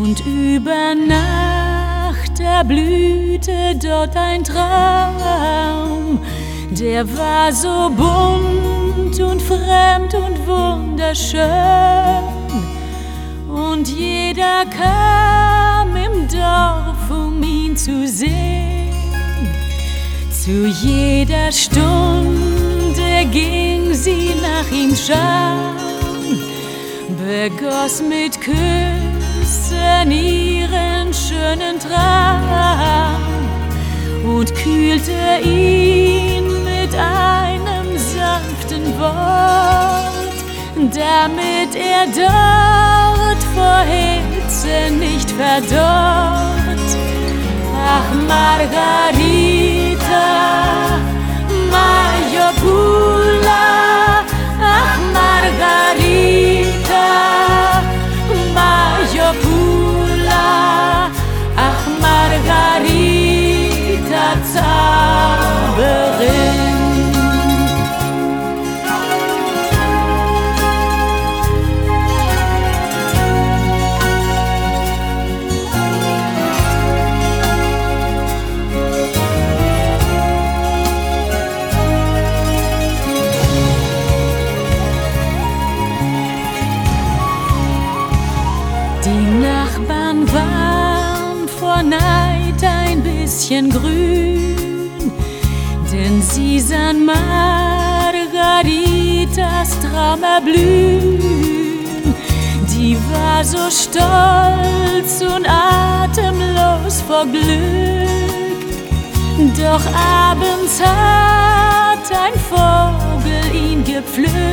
Und über Nacht erblühte dort ein Traum, der war so bunt und fremd und wunderschön. Und jeder kam im Dorf, um ihn zu sehen. Zu jeder Stunde ging sie nach ihm schauen, begoss mit Küssen ihren schönen Traum und kühlte ihn mit einem sanften Wort, damit er dort vor Hitze nicht verdorrt. Ach, Margarita, Majopula, ach, Margarita, Majopula, ach, Margarita, Zauberin. Die Nachbarn waren vor Neid ein bisschen grün, denn sie sahen Margaritas Traum erblühen. Die war so stolz und atemlos vor Glück, doch abends hat ein Vogel ihn gepflückt